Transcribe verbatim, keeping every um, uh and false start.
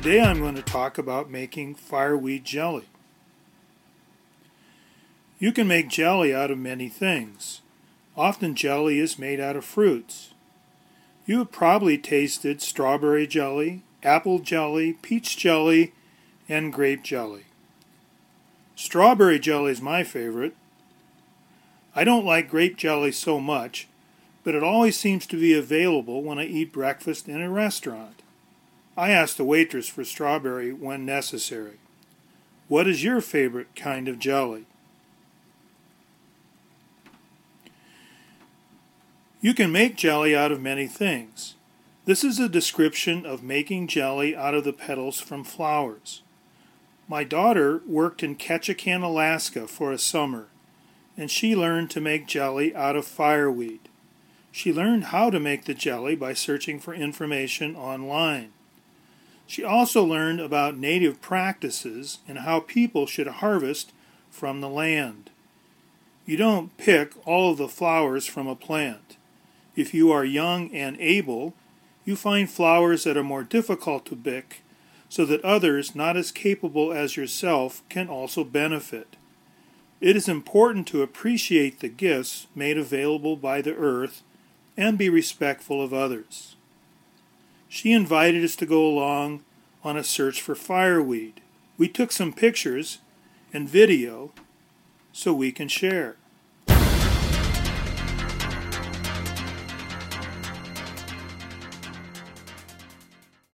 Today I'm going to talk about making fireweed jelly. You can make jelly out of many things. Often jelly is made out of fruits. You have probably tasted strawberry jelly, apple jelly, peach jelly, and grape jelly. Strawberry jelly is my favorite. I don't like grape jelly so much, but it always seems to be available when I eat breakfast in a restaurant. I ask the waitress for strawberry when necessary. What is your favorite kind of jelly? You can make jelly out of many things. This is a description of making jelly out of the petals from flowers. My daughter worked in Ketchikan, Alaska for a summer, and she learned to make jelly out of fireweed. She learned how to make the jelly by searching for information online. She also learned about native practices and how people should harvest from the land. You don't pick all of the flowers from a plant. If you are young and able, you find flowers that are more difficult to pick so that others not as capable as yourself can also benefit. It is important to appreciate the gifts made available by the earth and be respectful of others. She invited us to go along on a search for fireweed. We took some pictures and video so we can share.